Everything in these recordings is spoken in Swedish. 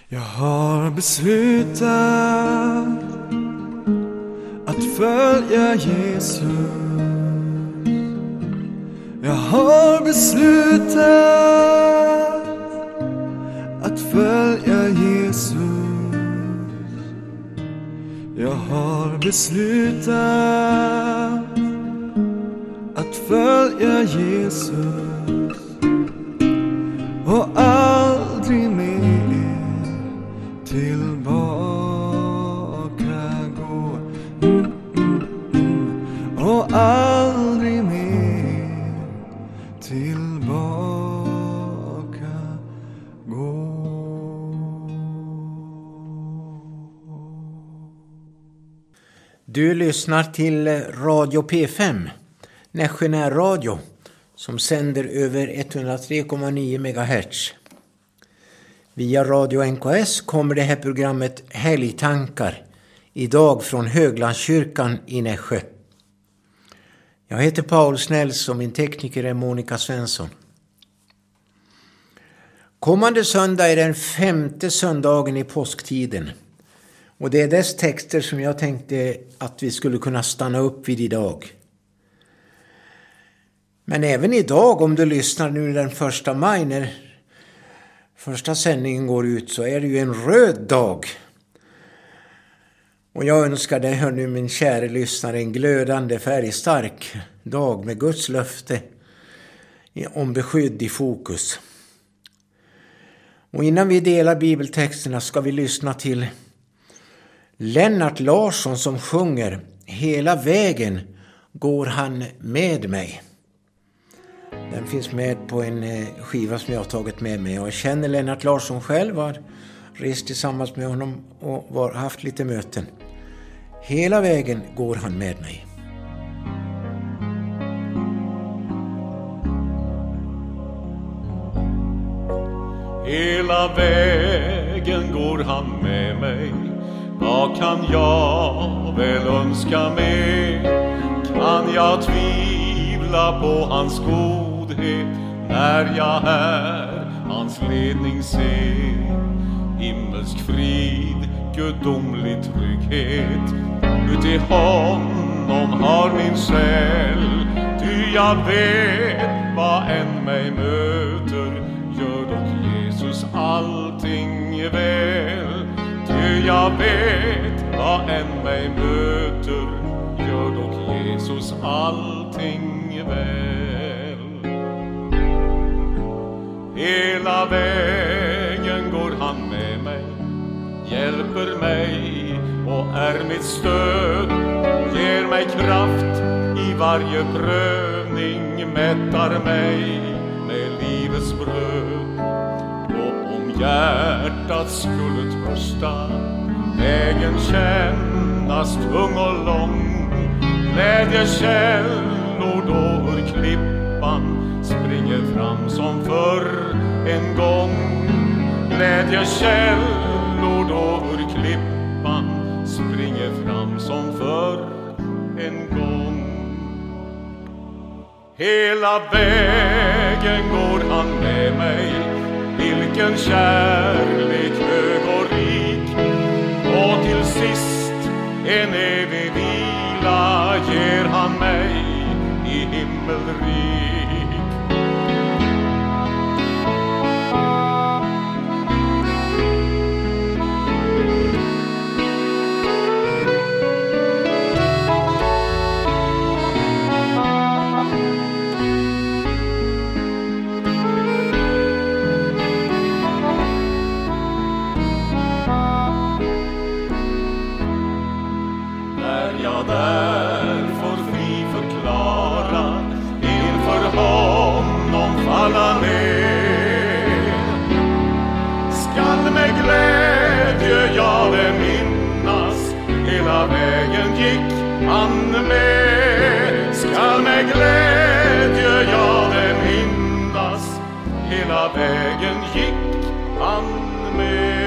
Jag har beslutat att följa Jesus. Jag har beslutat att följa Jesus. Jag har beslutat att följa Jesus och aldrig mer tillbaka gå. Och aldrig mer tillbaka gå. Du lyssnar till Radio P5, Nässjö närradio, som sänder över 103,9 MHz. Via Radio NKS kommer det här programmet Helgtankar, idag från Höglandskyrkan i Nässjö. Jag heter Paul Snälls och min tekniker är Monica Svensson. Kommande söndag är den 5:e söndagen i påsktiden. Och det är dess texter som jag tänkte att vi skulle kunna stanna upp vid idag. Men även idag, om du lyssnar nu den 1 maj när första sändningen går ut, så är det ju en röd dag. Och jag önskar dig, hör nu min kära lyssnare, en glödande färgstark dag med Guds löfte om beskydd i fokus. Och innan vi delar bibeltexterna ska vi lyssna till Lennart Larsson som sjunger Hela vägen går han med mig. Den finns med på en skiva som jag har tagit med mig. Jag känner Lennart Larsson själv, har rest tillsammans med honom och haft lite möten. Hela vägen går han med mig. Hela vägen går han med mig. Vad kan jag väl önska mer? Kan jag tvivla på hans godhet när jag här hans ledning ser? Himmelsk frid, gudomlig trygghet, uti honom har min själ. Ty jag vet vad än mig möter, gör dock Jesus allting väl. Ty jag vet vad än mig möter, gör dock Jesus allting väl. Hela vägen går han med mig, hjälper mig och är mitt stöd. Ger mig kraft i varje prövning, mättar mig med livets bröd. Och om hjärtat skulle törsta, vägen kännas tung och lång, glädjekällor då ur klippan springer fram som förr en gång. Glädjekällor då ur klippan springer fram som förr en gång. Hela vägen går han med mig, vilken kärlek hög och rik. Och till sist en evig vila ger han mig i himmelrik. Där får fri förklara, inför honom falla ner. Skall med glädje jag det minnas, hela vägen gick han med. Skall med glädje jag det minnas, hela vägen gick han med.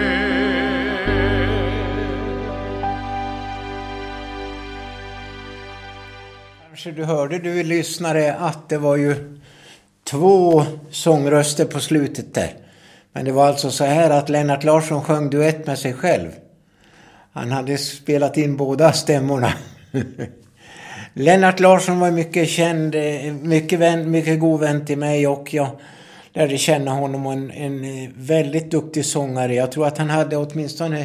Du hörde, du lyssnare, att det var ju 2 sångröster på slutet där. Men det var alltså så här att Lennart Larsson sjöng duett med sig själv. Han hade spelat in båda stämmorna. Lennart Larsson var mycket känd, mycket god vän till mig, och jag lärde känna honom, en väldigt duktig sångare. Jag tror att han hade åtminstone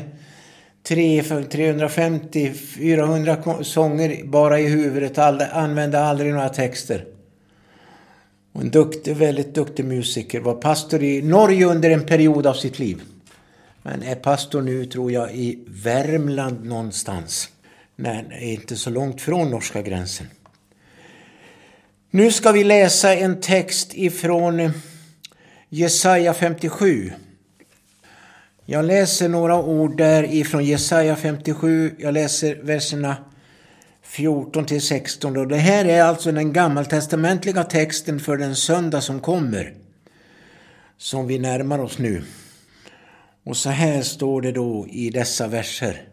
350-400 sånger bara i huvudet, använde aldrig några texter. Och en väldigt duktig musiker, var pastor i Norge under en period av sitt liv. Men är pastor nu, tror jag, i Värmland någonstans. Nej, inte så långt från norska gränsen. Nu ska vi läsa en text ifrån Jesaja 57. Jag läser några ord där ifrån Jesaja 57. Jag läser verserna 14-16. Och det här är alltså den gammaltestamentliga texten för den söndag som kommer, som vi närmar oss nu. Och så här står det då i dessa verser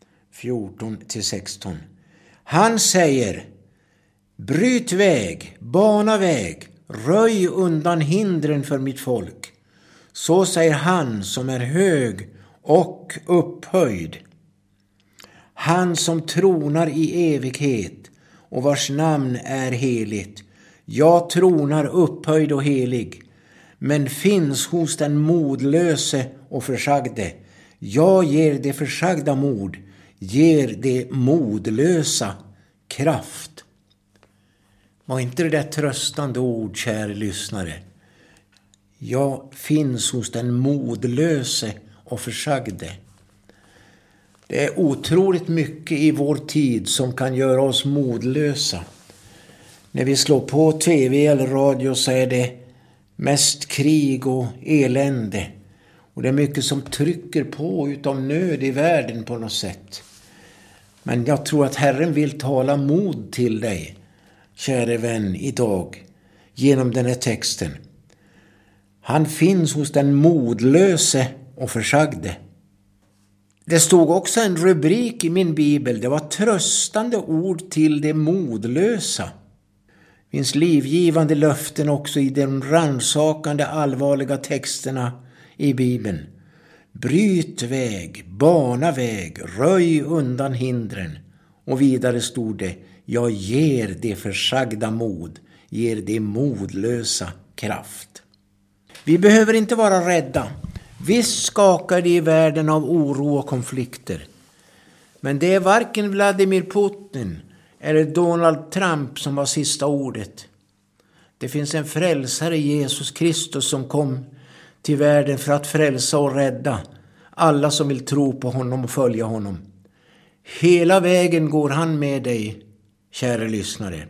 14-16. Han säger: bryt väg, bana väg, röj undan hindren för mitt folk. Så säger han som är hög och upphöjd, han som tronar i evighet och vars namn är heligt. Jag tronar upphöjd och helig, men finns hos den modlöse och försagde. Jag ger det försagda mod, ger det modlösa kraft. Var inte det där tröstande ord, kära lyssnare? Jag finns hos den modlöse och försagde. Det är otroligt mycket i vår tid som kan göra oss modlösa. När vi slår på tv eller radio så är det mest krig och elände. Och det är mycket som trycker på utav nöd i världen på något sätt. Men jag tror att Herren vill tala mod till dig, kära vän, idag genom den här texten. Han finns hos den modlöse och försagde. Det stod också en rubrik i min bibel. Det var tröstande ord till det modlösa. Det finns livgivande löften också i de rannsakande allvarliga texterna i bibeln. Bryt väg, bana väg, röj undan hindren. Och vidare stod det: jag ger det försagda mod, ger det modlösa kraft. Vi behöver inte vara rädda. Visst skakar det i världen av oro och konflikter. Men det är varken Vladimir Putin eller Donald Trump som har sista ordet. Det finns en frälsare, Jesus Kristus, som kom till världen för att frälsa och rädda alla som vill tro på honom och följa honom. Hela vägen går han med dig, kära lyssnare.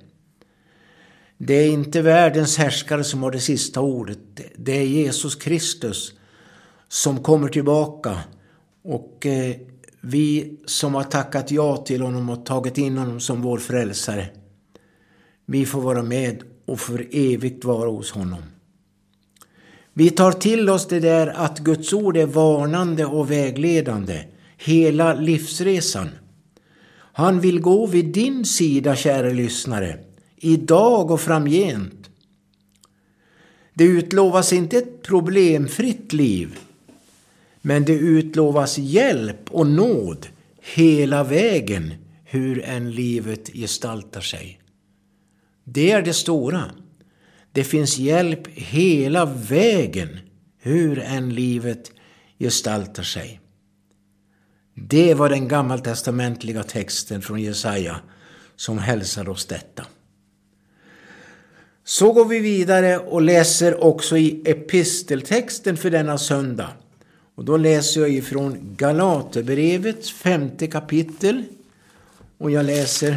Det är inte världens härskare som har det sista ordet. Det är Jesus Kristus som kommer tillbaka. Och vi som har tackat ja till honom och tagit in honom som vår frälsare, vi får vara med och för evigt vara hos honom. Vi tar till oss det där att Guds ord är varnande och vägledande hela livsresan. Han vill gå vid din sida, kära lyssnare, idag och framgent. Det utlovas inte ett problemfritt liv, men det utlovas hjälp och nåd hela vägen, hur än livet gestaltar sig. Det är det stora. Det finns hjälp hela vägen, hur än livet gestaltar sig. Det var den gammaltestamentliga texten från Jesaja som hälsar oss detta. Så går vi vidare och läser också i episteltexten för denna söndag. Och då läser jag ifrån Galaterbrevets 5:e kapitel. Och jag läser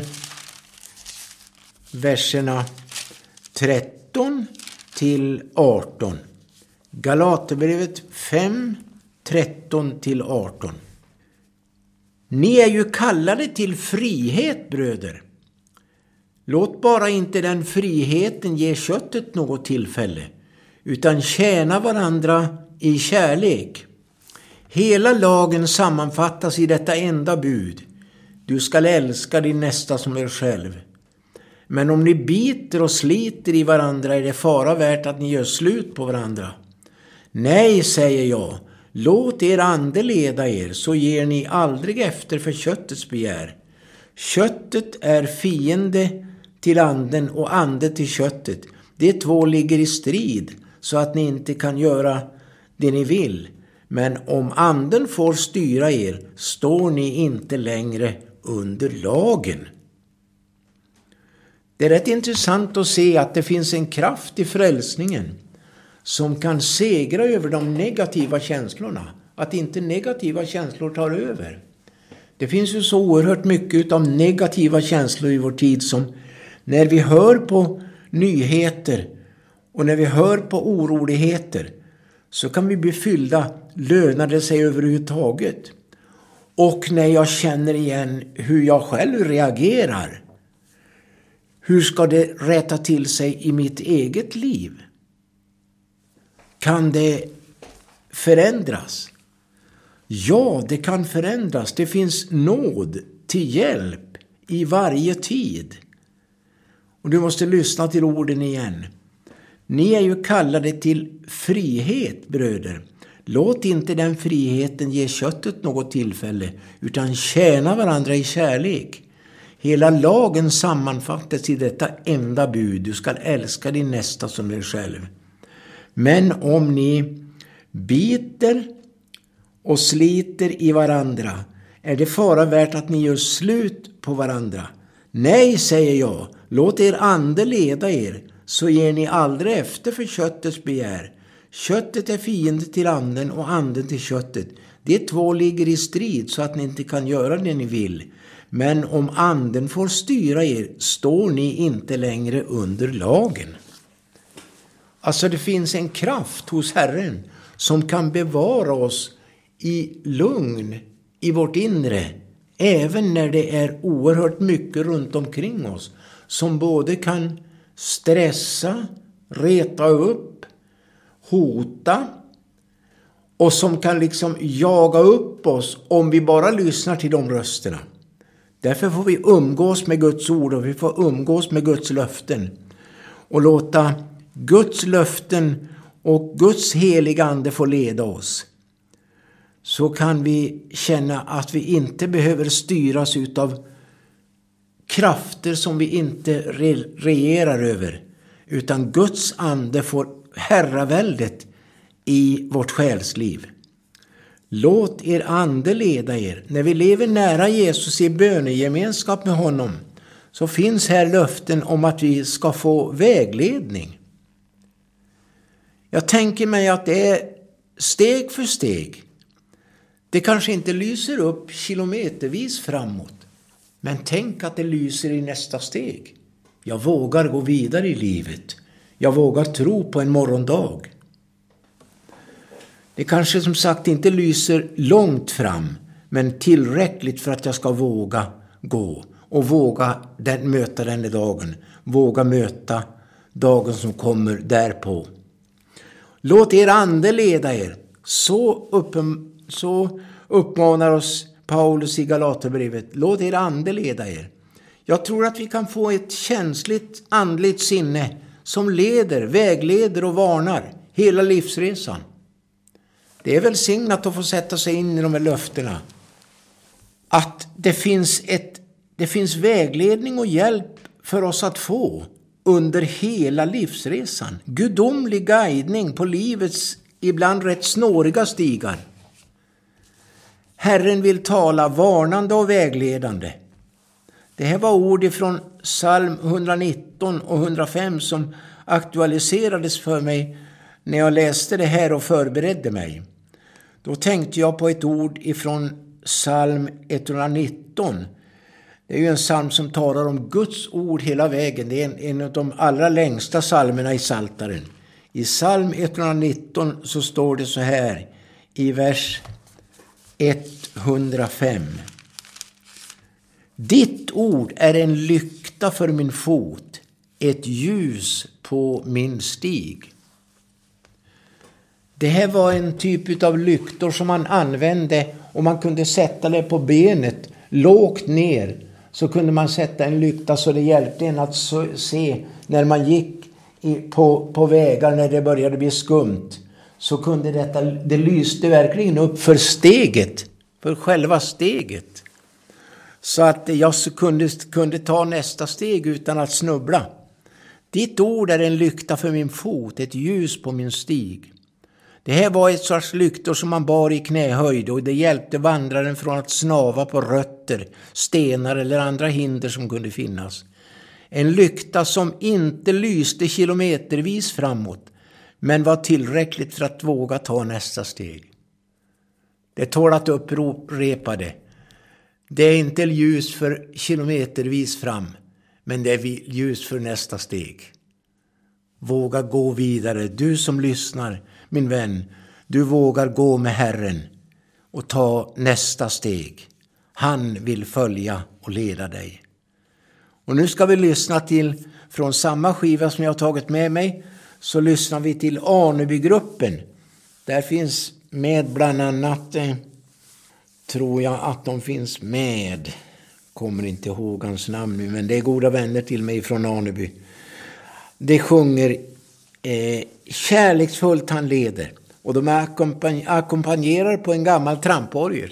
verserna 13 till 18. Galaterbrevet 5, 13 till 18. Ni är ju kallade till frihet, bröder. Låt bara inte den friheten ge köttet något tillfälle, utan tjäna varandra i kärlek. Hela lagen sammanfattas i detta enda bud: du skall älska din nästa som er själv. Men om ni biter och sliter i varandra är det fara värt att ni gör slut på varandra. Nej, säger jag, låt er ande leda er, så ger ni aldrig efter för köttets begär. Köttet är fiende till anden och anden till köttet. De två ligger i strid så att ni inte kan göra det ni vill. Men om anden får styra er står ni inte längre under lagen. Det är rätt intressant att se att det finns en kraft i frälsningen som kan segra över de negativa känslorna. Att inte negativa känslor tar över. Det finns ju så oerhört mycket av negativa känslor i vår tid som när vi hör på nyheter och när vi hör på oroligheter så kan vi bli fyllda, lönar det sig överhuvudtaget. Och när jag känner igen hur jag själv reagerar, hur ska det rätta till sig i mitt eget liv? Kan det förändras? Ja, det kan förändras. Det finns nåd till hjälp i varje tid. Och du måste lyssna till orden igen. Ni är ju kallade till frihet, bröder. Låt inte den friheten ge köttet något tillfälle, utan tjäna varandra i kärlek. Hela lagen sammanfattas i detta enda bud. Du ska älska din nästa som dig själv. Men om ni biter och sliter i varandra, är det fara värt att ni gör slut på varandra. Nej, säger jag, låt er ande leda er, så ger ni aldrig efter för köttets begär. Köttet är fiende till anden och anden till köttet. De två ligger i strid så att ni inte kan göra det ni vill. Men om anden får styra er står ni inte längre under lagen. Alltså det finns en kraft hos Herren som kan bevara oss i lugn i vårt inre. Även när det är oerhört mycket runt omkring oss. Som både kan stressa, reta upp, hota. Och som kan liksom jaga upp oss om vi bara lyssnar till de rösterna. Därför får vi umgås med Guds ord och vi får umgås med Guds löften. Och låta Guds löften och Guds heliga ande få leda oss. Så kan vi känna att vi inte behöver styras utav krafter som vi inte regerar över. Utan Guds ande får herraväldet i vårt själsliv. Låt er ande leda er. När vi lever nära Jesus i bönegemenskap med honom så finns här löften om att vi ska få vägledning. Jag tänker mig att det är steg för steg. Det kanske inte lyser upp kilometervis framåt. Men tänk att det lyser i nästa steg. Jag vågar gå vidare i livet. Jag vågar tro på en morgondag. Det kanske som sagt inte lyser långt fram. Men tillräckligt för att jag ska våga gå. Och våga möta den dagen. Våga möta dagen som kommer därpå. Låt er ande leda er. Så uppmanar oss Paulus i Galaterbrevet. Låt er ande leda er. Jag tror att vi kan få ett känsligt andligt sinne som vägleder och varnar hela livsresan. Det är välsignat att få sätta sig in i de här löftena. Att det finns vägledning och hjälp för oss att få under hela livsresan. Gudomlig guidning på livets ibland rätt snåriga stigar. Herren vill tala varnande och vägledande. Det här var ord ifrån psalm 119 och 105 som aktualiserades för mig när jag läste det här och förberedde mig. Då tänkte jag på ett ord ifrån psalm 119. Det är ju en psalm som talar om Guds ord hela vägen. Det är en av de allra längsta psalmerna i Psaltaren. I psalm 119 så står det så här i vers 105. Ditt ord är en lykta för min fot, ett ljus på min stig. Det här var en typ av lyktor som man använde och man kunde sätta det på benet lågt ner. Så kunde man sätta en lykta så det hjälpte en att se när man gick på vägar när det började bli skumt. så kunde det lyste verkligen upp för steget, för själva steget. Så att jag kunde ta nästa steg utan att snubbla. Ditt ord är en lykta för min fot, ett ljus på min stig. Det här var ett sorts lyktor som man bar i knähöjd, och det hjälpte vandraren från att snava på rötter, stenar eller andra hinder som kunde finnas. En lykta som inte lyste kilometervis framåt, men var tillräckligt för att våga ta nästa steg. Det tål att upprepa det. Det är inte ljus för kilometervis fram, men det är ljus för nästa steg. Våga gå vidare. Du som lyssnar, min vän, du vågar gå med Herren och ta nästa steg. Han vill följa och leda dig. Och nu ska vi lyssna till, från samma skiva som jag har tagit med mig, så lyssnar vi till Arnebygruppen. Där finns med bland annat, tror jag att de finns med, kommer inte ihåg hans namn nu, men det är goda vänner till mig från Arneby. Det sjunger kärleksfullt han leder, och de ackompanjerar på en gammal tramporgel.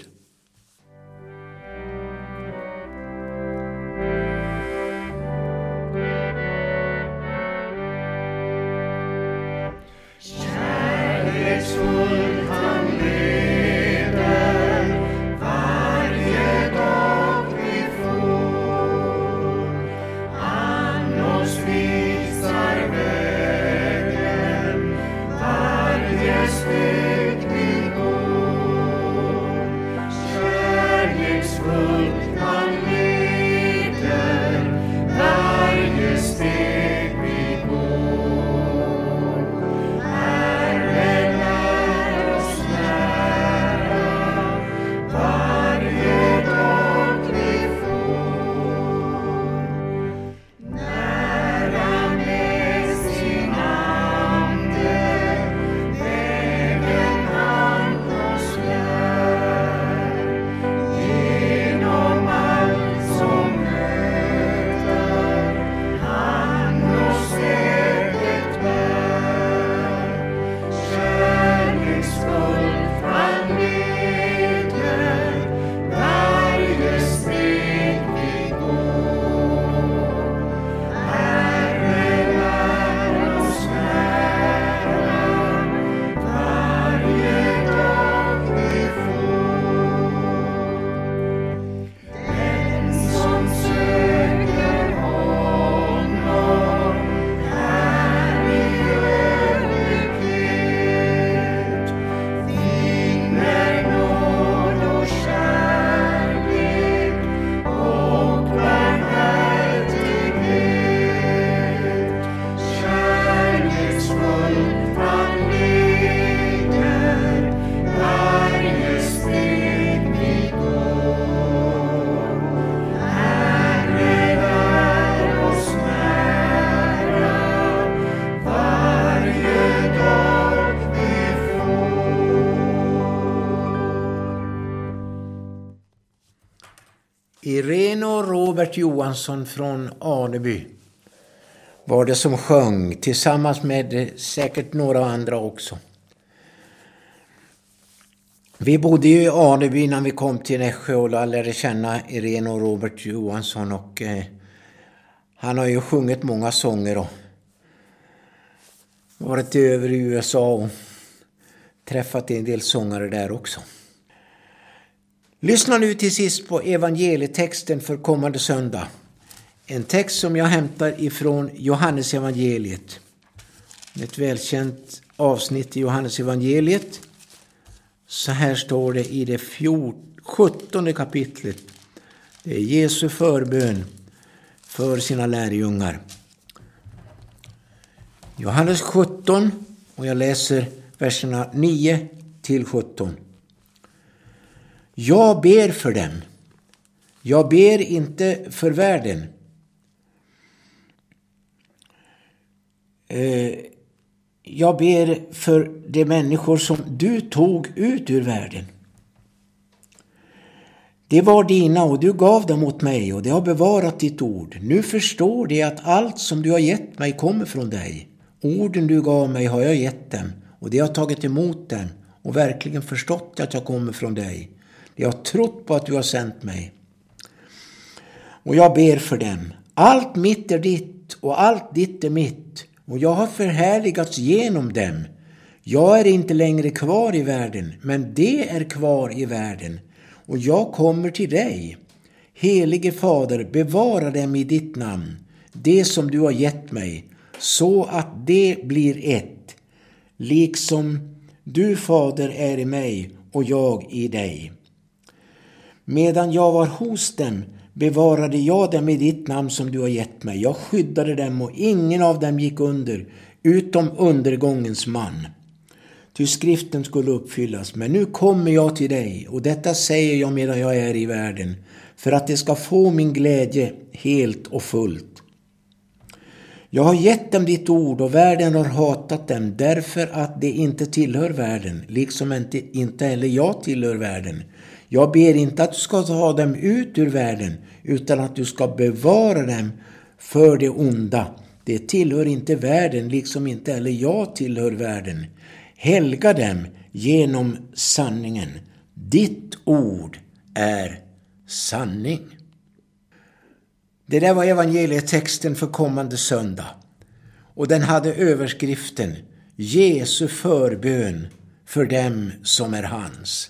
Irene och Robert Johansson från Arneby var det som sjöng, tillsammans med säkert några andra också. Vi bodde ju i Arneby när vi kom till Nässjö och lärde känna Irene och Robert Johansson, och han har ju sjungit många sånger och varit över i USA och träffat en del sångare där också. Lyssna nu till sist på evangelietexten för kommande söndag. En text som jag hämtar ifrån Johannes evangeliet. Ett välkänt avsnitt i Johannes evangeliet. Så här står det i det 17:e kapitlet. Det är Jesu förbön för sina lärjungar. Johannes 17, och jag läser verserna 9 till 17. Jag ber för dem. Jag ber inte för världen. Jag ber för de människor som du tog ut ur världen. Det var dina och du gav dem åt mig, och det har bevarat ditt ord. Nu förstår de att allt som du har gett mig kommer från dig. Orden du gav mig har jag gett dem, Och de har tagit emot den och verkligen förstått att jag kommer från dig. De har trott på att du har sänt mig. Och jag ber för dem. Allt mitt är ditt och allt ditt är mitt. Och jag har förhärligats genom dem. Jag är inte längre kvar i världen, men det är kvar i världen. Och jag kommer till dig. Helige Fader, bevara dem i ditt namn, det som du har gett mig, så att det blir ett, liksom du, Fader, är i mig och jag i dig. Medan jag var hos dem bevarade jag dem i ditt namn som du har gett mig. Jag skyddade dem och ingen av dem gick under, utom undergångens man. Ty skriften skulle uppfyllas. Men nu kommer jag till dig, och detta säger jag medan jag är i världen, för att det ska få min glädje helt och fullt. Jag har gett dem ditt ord, och världen har hatat dem, därför att det inte tillhör världen, liksom inte heller jag tillhör världen. Jag ber inte att du ska ta dem ut ur världen, utan att du ska bevara dem för det onda. Det tillhör inte världen, liksom inte heller jag tillhör världen. Helga dem genom sanningen. Ditt ord är sanning. Det där var evangelietexten för kommande söndag. Och den hade överskriften Jesu förbön för dem som är hans.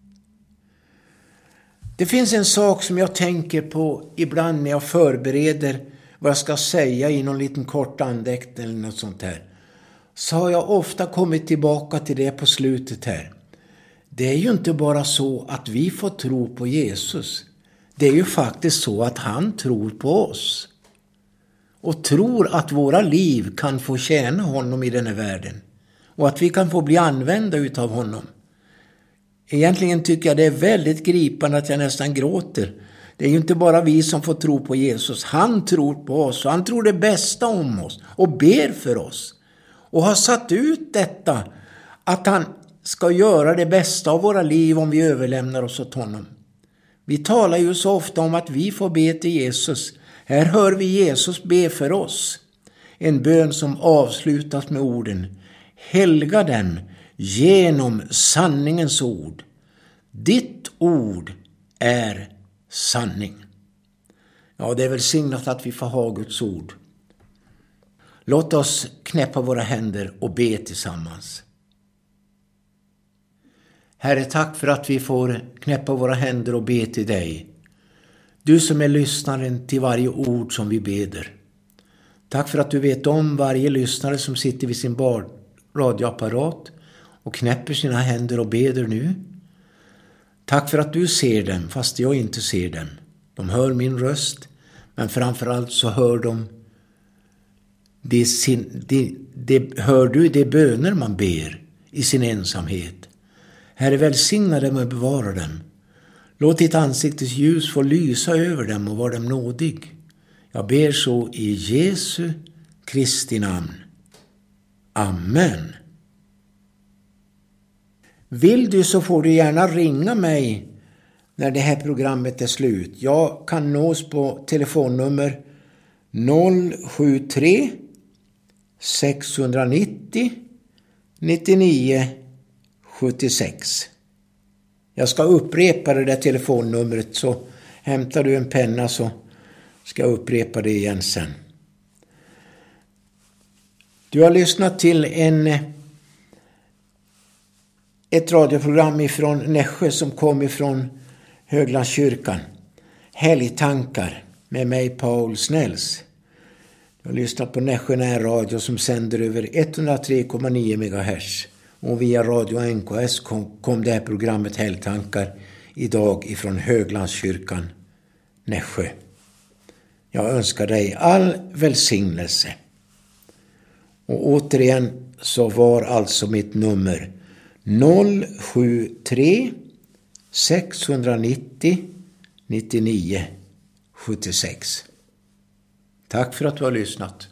Det finns en sak som jag tänker på ibland när jag förbereder vad jag ska säga i någon liten kort andäkt eller något sånt här. Så har jag ofta kommit tillbaka till det på slutet här. Det är ju inte bara så att vi får tro på Jesus. Det är ju faktiskt så att han tror på oss. Och tror att våra liv kan få tjäna honom i den här världen. Och att vi kan få bli använda utav honom. Egentligen tycker jag det är väldigt gripande att jag nästan gråter. Det är ju inte bara vi som får tro på Jesus. Han tror på oss och han tror det bästa om oss och ber för oss. Och har satt ut detta att han ska göra det bästa av våra liv om vi överlämnar oss åt honom. Vi talar ju så ofta om att vi får be till Jesus. Här hör vi Jesus be för oss. En bön som avslutas med orden: helga dem genom sanningens ord. Ditt ord är sanning. Ja, det är välsignat att vi får ha Guds ord. Låt oss knäppa våra händer och be tillsammans. Herre, tack för att vi får knäppa våra händer och be till dig. Du som är lyssnaren till varje ord som vi beder. Tack för att du vet om varje lyssnare som sitter vid sin radioapparat och knäpper sina händer och beder nu. Tack för att du ser dem fast jag inte ser dem. De hör min röst, men framförallt så hör de hör du de böner man ber i sin ensamhet. Herre, välsigna dem och bevara dem. Låt ditt ansiktes ljus få lysa över dem och vara dem nådig. Jag ber så i Jesu Kristi namn. Amen. Vill du så får du gärna ringa mig när det här programmet är slut. Jag kan nås på telefonnummer 073 690 99 76. Jag ska upprepa det där telefonnumret, så hämtar du en penna så ska jag upprepa det igen sen. Du har lyssnat till ett radioprogram ifrån Nässjö som kom ifrån Höglandskyrkan. Helgtankar med mig, Paul Snälls. Jag har lyssnat på Nässjö närradio som sänder över 103,9 MHz. Och via Radio NKS kom det här programmet Helgtankar idag ifrån Höglandskyrkan, Nässjö. Jag önskar dig all välsignelse. Och återigen så var alltså mitt nummer 073 690 99 76. Tack för att du har lyssnat.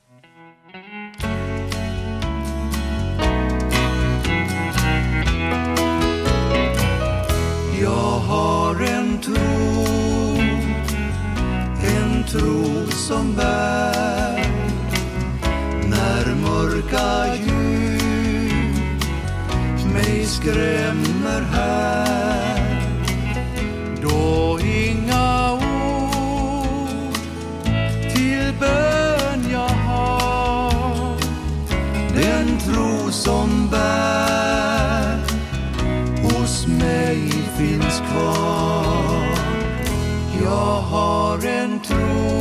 Jag har en tro som bär när mörka djup skrämmer här, då inga ord till bön jag har. Den tro som bär hos mig finns kvar. Jag har en tro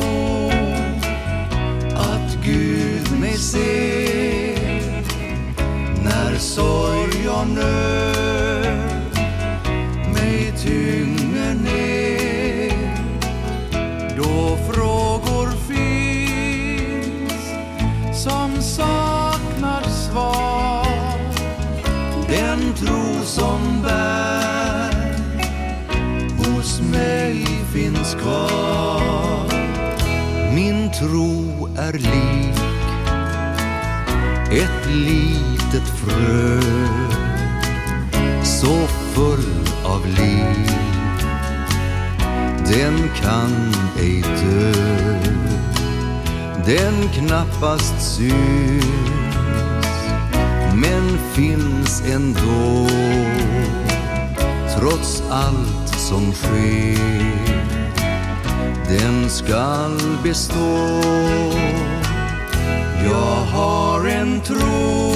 att Gud mig ser när sorg och nöd mig tynger ner. Då frågor finns som saknar svar. Den tro som bär hos mig finns kvar. Min tro är lik ett litet frö, så full av liv. Den kan ej dö, den knappast syns, men finns ändå trots allt som sker. Den skall bestå. Jag har en tro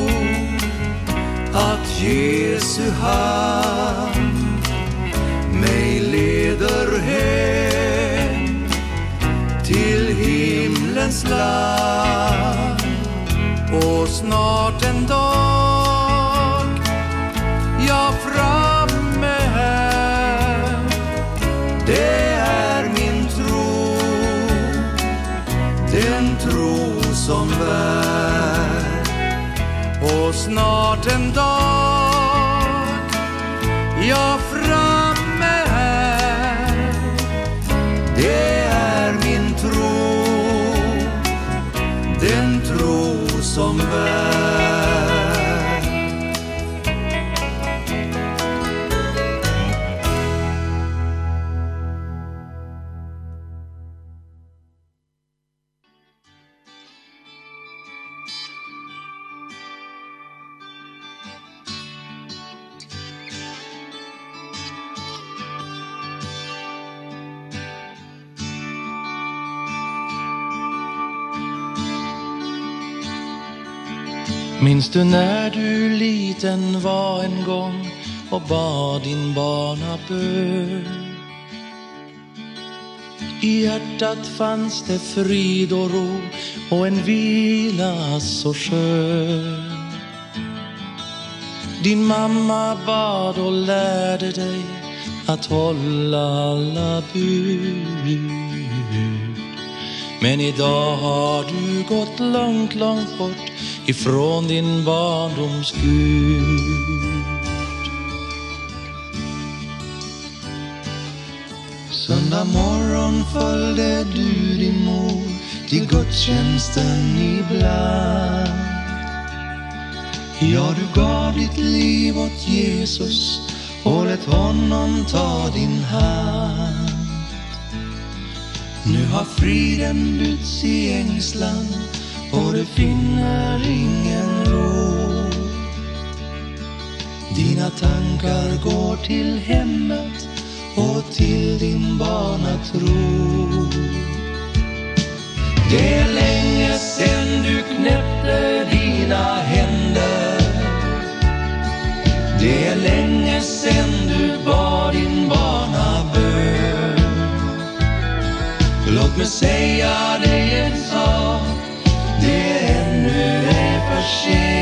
att Jesu hand mig leder hem till himlens land. Och snart en dag jag framme här. Det är min tro, den tro som bär. Och snart en dag jag framme här. Det är min tro, den tro som bär. Minns du när du liten var en gång och bad din barnabön? I hjärtat fanns det frid och ro och en vila så skön. Din mamma bad och lärde dig att hålla alla bud. Men idag har du gått långt, långt bort ifrån din barndoms Gud. Söndag morgon följde du din mor till gudstjänsten ibland. Ja, du gav ditt liv åt Jesus och lät honom ta din hand. Nu har friden bytts i ängslan och du finner ingen ro. Dina tankar går till hemmet och till din barnatro. Det är länge sedan du knäppte dina händer. Det är länge sedan du bad din barnabön. Låt mig säga dig en sak, det är ännu ej för sent.